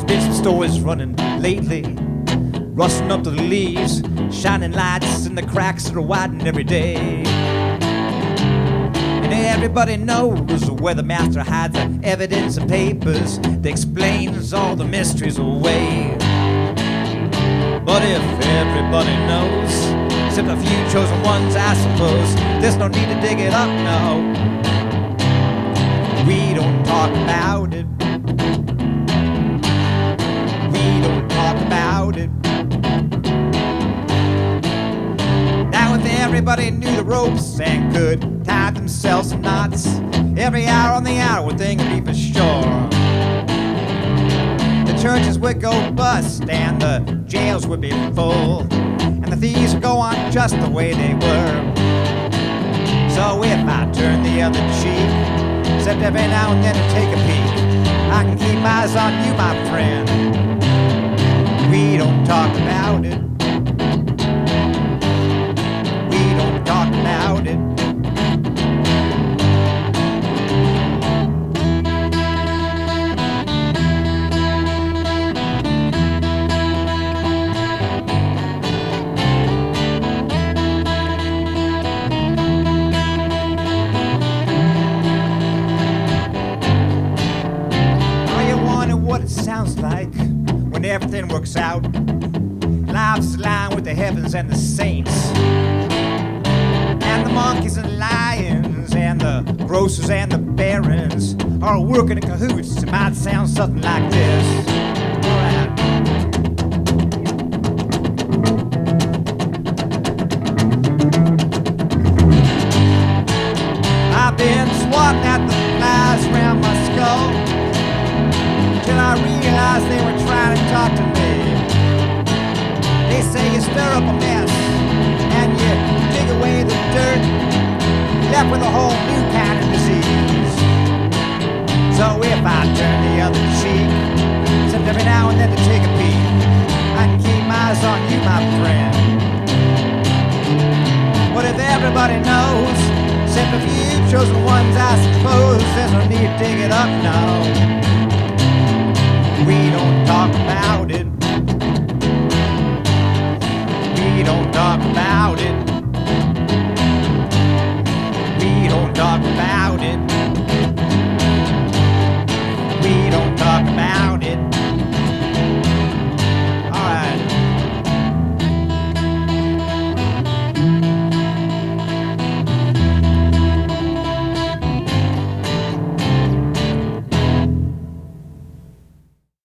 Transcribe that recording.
been some stories running lately, rusting up to the leaves, shining lights in the cracks that are widening every day. And everybody knows where the master hides the evidence and papers that explains all the mysteries away. But if everybody knows, except a few chosen ones, I suppose, there's no need to dig it up, no. We don't talk about it. We don't talk about it. Now if everybody knew the ropes and could tie themselves in knots, every hour on the hour one thing would be for sure. The churches would go bust and the jails would be full, and the thieves would go on just the way they were. So if I turn the other cheek, except every now and then to take a peek, I can keep my eyes on you, my friend. We don't talk about it. We don't talk about it. What it sounds like when everything works out. Life's aligned with the heavens and the saints, and the monkeys and lions and the grocers and the barons are working in cahoots. It might sound something like this. Alright. I've been swatting at the flies around my skull till I realized they were trying to talk to me. They say you stir up a mess and you dig away the dirt, left with a whole new kind of disease. So if I turn the other cheek, except every now and then to take a peek, I can keep my eyes on you, my friend. But if everybody knows, except a few chosen ones, I suppose there's no need to dig it up, no. We don't talk about it.